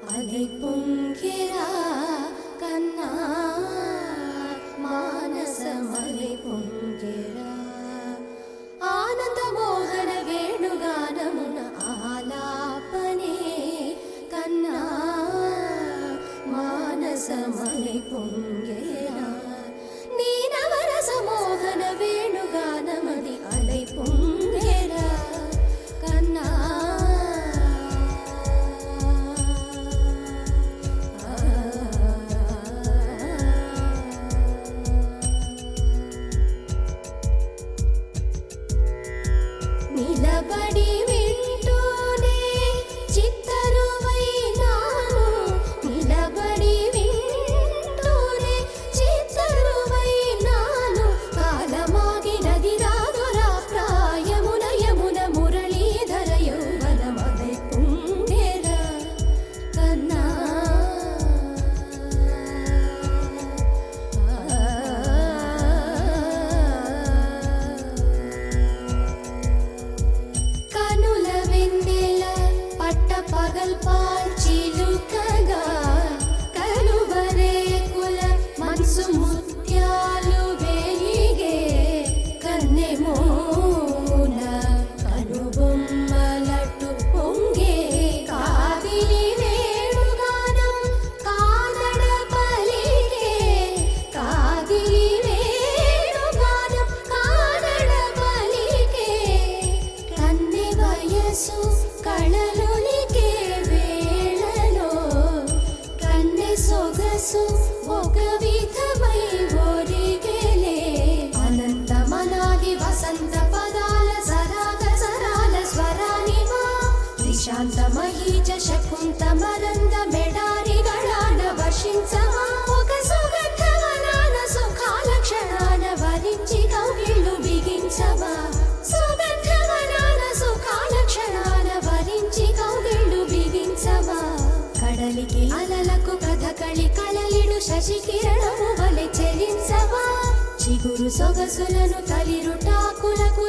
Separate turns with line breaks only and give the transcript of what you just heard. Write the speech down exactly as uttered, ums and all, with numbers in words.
అలై పొంగెరా కన్నా మానసమలై పొంగెరా ఆనంద మోహన వేణుగానమున ఆలాపనే కన్నా మానసమలై పొంగెరా నీ నవరస మోహన వేణుగానమది అలై పొంగెరా కన్నా నిలబడి వింటూనే చిత్తరువైనాను నిలబడి వింటూనే చిత్తరువైనాను కాలమాగినది రాదురా ప్రాయమున యమున మురళీధర యౌవనమలై పొంగెరా కన్నా కనుల వెన్నెల పట్ట పగల్ పాల్చిలుకగా కలువరేకుల మనసు ముత్యాలు వెలిగే కన్నెమోన కనుబొమ్మలట్టు పొంగే కావిలి వేణుగానం కానడ పలికే కావిలి వేణుగానం కానడ పలికే కన్నె వయసు కళలునికే వేళలో కన్నె సొగసు ఒక విధమై ఒరిగెలే అనంతమనాది వసంత పదాల సరాగ సరాల స్వరానివా నిశాంత మహీజ శకుంత మరంద మెడారి గళాన వర్షించవా ఒక సుగంధవనాన సుఖాల క్షణాన వరించి కౌగిళ్ళు బిగించవా సుగంధవనాన సుఖాల క్షణాన వరించి కౌగిళ్ళు బిగించవా కడలికి అలలకు కథకళి కళలిడు శశి కిరణము వలె చెలించవా చిగురు సొగసులను తలిరుటాకులకు